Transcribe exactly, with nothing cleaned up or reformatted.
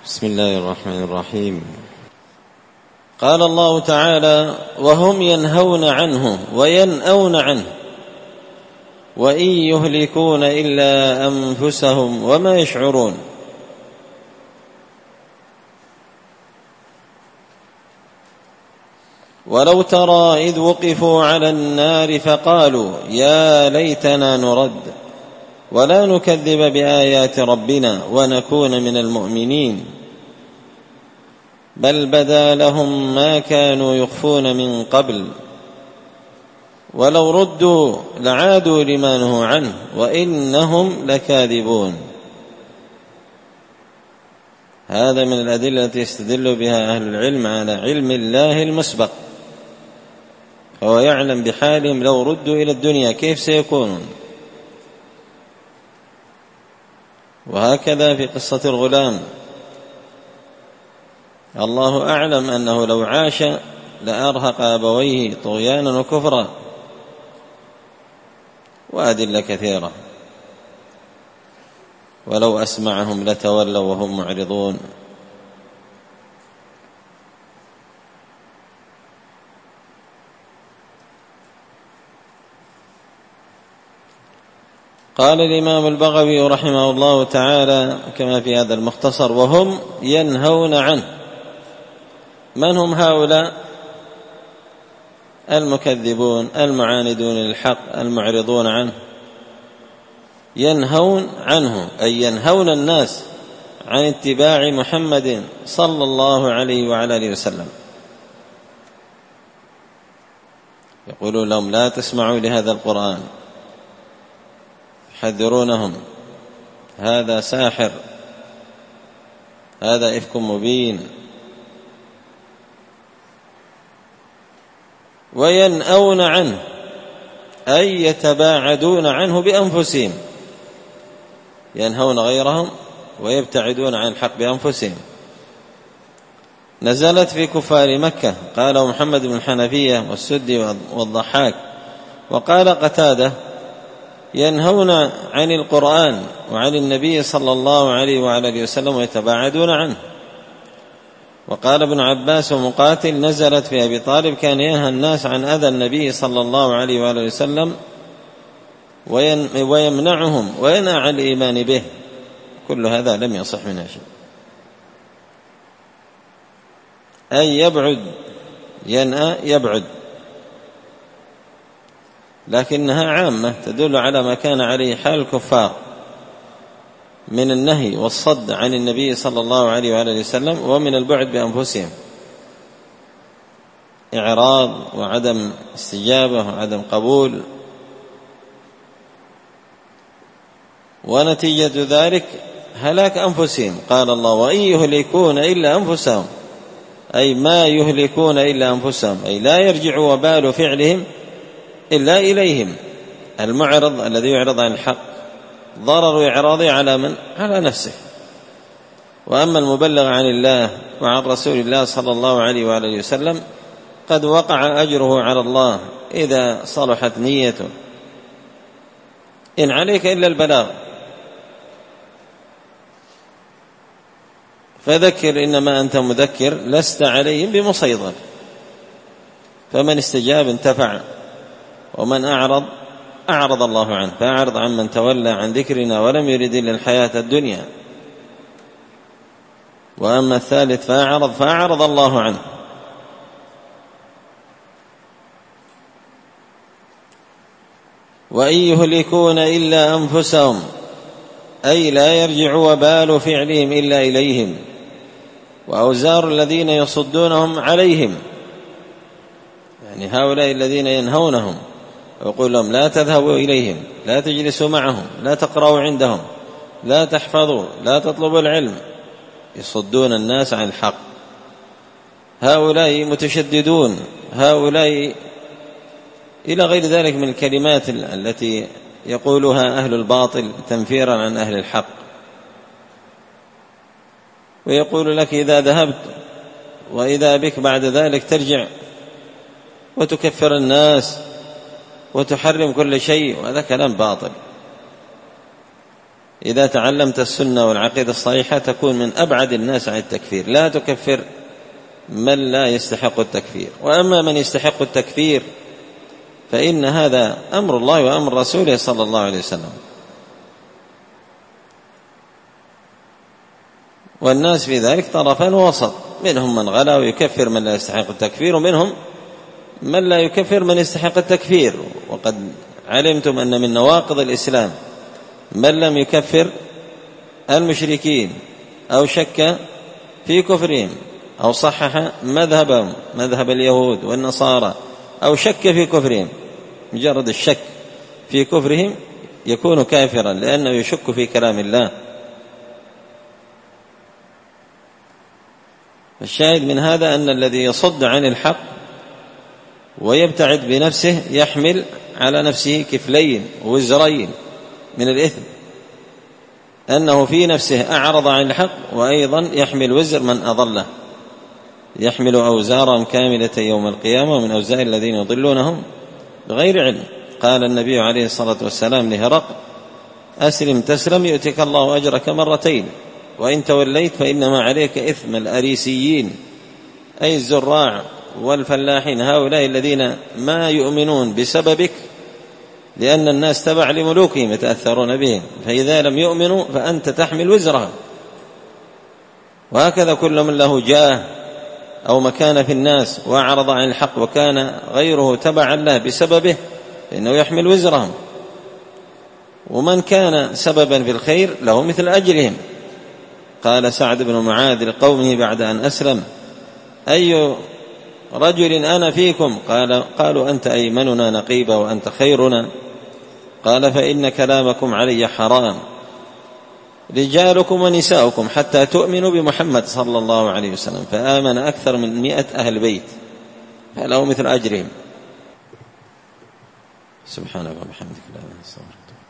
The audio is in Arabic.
بسم الله الرحمن الرحيم. قال الله تعالى: وهم ينهون عنه وينأون عنه وإن يهلكون إلا أنفسهم وما يشعرون. ولو ترى إذ وقفوا على النار فقالوا يا ليتنا نرد ولا نكذب بآيات ربنا ونكون من المؤمنين بل بدا لهم ما كانوا يخفون من قبل ولو ردوا لعادوا لما نهوا عنه وإنهم لكاذبون. هذا من الأدلة التي يستدل بها أهل العلم على علم الله المسبق، فهو يعلم بحالهم لو ردوا إلى الدنيا كيف سيكونون. وهكذا في قصة الغلام، الله أعلم أنه لو عاش لأرهق أبويه طغيانا وكفرا، وأدلة كثيرة. ولو أسمعهم لتولوا وهم معرضون. قال الإمام البغوي رحمه الله تعالى كما في هذا المختصر: وهم ينهون عنه. من هم هؤلاء؟ المكذبون المعاندون للحق المعرضون عنه. ينهون عنه أي ينهون الناس عن اتباع محمد صلى الله عليه وعلى آله وسلم. يقولون لهم لا تسمعوا لهذا القرآن، يحذرونهم: هذا ساحر، هذا إفك مبين. وينأون عنه أي يتباعدون عنه بأنفسهم، ينهون غيرهم ويبتعدون عن الحق بأنفسهم. نزلت في كفار مكة، قال محمد بن الحنفية والسدي والضحاك. وقال قتادة: ينهون عن القرآن وعن النبي صلى الله عليه وعلى آله وسلم ويتباعدون عنه. وقال ابن عباس ومقاتل: نزلت في أبي طالب، كان ينهى الناس عن أذى النبي صلى الله عليه وآله وسلم ويمنعهم وينهى عن الإيمان به. كل هذا لم يصح منها شيء. أي يبعد، ينأى يبعد، لكنها عامة تدل على ما كان عليه حال الكفار من النهي والصد عن النبي صلى الله عليه وآله وسلم، ومن البعد بأنفسهم، إعراض وعدم استجابة وعدم قبول. ونتيجة ذلك هلاك أنفسهم. قال الله: وإن يهلكون إلا أنفسهم، أي ما يهلكون إلا أنفسهم، أي لا يرجع وبال فعلهم إلا إليهم. المعرض الذي يعرض عن الحق ضرر إعراضه على من؟ على نفسه. وأما المبلغ عن الله وعن رسول الله صلى الله عليه وآله وسلم قد وقع أجره على الله إذا صلحت نيته. إن عليك إلا البلاغ، فذكر إنما أنت مذكر، لست عليهم بمسيطر. فمن استجاب انتفع، ومن أعرض أعرض الله عنه. فأعرض عن من تولى عن ذكرنا ولم يرد إلا الحياة الدنيا. وأما الثالث فأعرض فأعرض الله عنه. وإن يهلكون إلا أنفسهم، أي لا يرجع وبال فعلهم إلا إليهم، وأوزار الذين يصدونهم عليهم، يعني هؤلاء الذين ينهونهم ويقول لهم لا تذهبوا إليهم، لا تجلسوا معهم، لا تقرأوا عندهم، لا تحفظوا، لا تطلبوا العلم، يصدون الناس عن الحق. هؤلاء متشددون، هؤلاء إلى غير ذلك من الكلمات التي يقولها أهل الباطل تنفيرا عن أهل الحق. ويقول لك إذا ذهبت وإذا بك بعد ذلك ترجع وتكفر الناس وتحرم كل شيء، وهذا كلام باطل. إذا تعلمت السنة والعقيدة الصحيحة تكون من أبعد الناس عن التكفير، لا تكفر من لا يستحق التكفير. وأما من يستحق التكفير فإن هذا أمر الله وأمر رسوله صلى الله عليه وسلم. والناس في ذلك طرفان وسط، منهم من غلا ويكفر من لا يستحق التكفير، ومنهم من لا يكفر من يستحق التكفير. وقد علمتم أن من نواقض الإسلام من لم يكفر المشركين أو شك في كفرهم أو صحح مذهبهم مذهب اليهود والنصارى أو شك في كفرهم، مجرد الشك في كفرهم يكون كافرا لأنه يشك في كلام الله. الشاهد من هذا أن الذي يصد عن الحق ويبتعد بنفسه يحمل على نفسه كفلين وزرين من الإثم، أنه في نفسه أعرض عن الحق، وأيضا يحمل وزر من أضله، يحمل أوزارا كاملة يوم القيامة ومن أوزار الذين يضلونهم بغير علم. قال النبي عليه الصلاة والسلام لهرقل: أسلم تسلم يؤتك الله أجرك مرتين، وإن توليت فإنما عليك إثم الأريسيين، أي الزراع والفلاحين، هؤلاء الذين ما يؤمنون بسببك لأن الناس تبع لملوكهم يتأثرون بهم، فإذا لم يؤمنوا فأنت تحمل وزرهم. وهكذا كل من له جاه أو مكان في الناس وأعرض عن الحق وكان غيره تبعا له بسببه فإنه يحمل وزرهم. ومن كان سببا في الخير له مثل أجرهم. قال سعد بن معاذ لقومه بعد أن أسلم: أي رجل أنا فيكم؟ قال قالوا: أنت أيمننا نقيبا وأنت خيرنا. قال: فإن كلامكم علي حرام، رجالكم ونساؤكم حتى تؤمنوا بمحمد صلى الله عليه وسلم. فآمن أكثر من مئة أهل بيت فله مثل أجرهم. سبحانك وبحمدك لا إله إلا أنت.